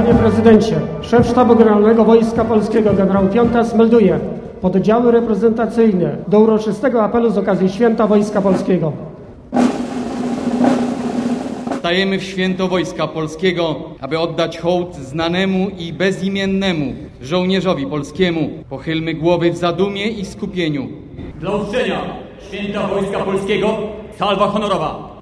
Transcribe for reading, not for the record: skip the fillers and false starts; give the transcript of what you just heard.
Panie prezydencie, szef Sztabu Generalnego Wojska Polskiego generał Piontas melduje pododdziały reprezentacyjne do uroczystego apelu z okazji Święta Wojska Polskiego. Stajemy w święto Wojska Polskiego, aby oddać hołd znanemu i bezimiennemu żołnierzowi polskiemu. Pochylmy głowy w zadumie i skupieniu. Dla uczczenia Święta Wojska Polskiego salwa honorowa.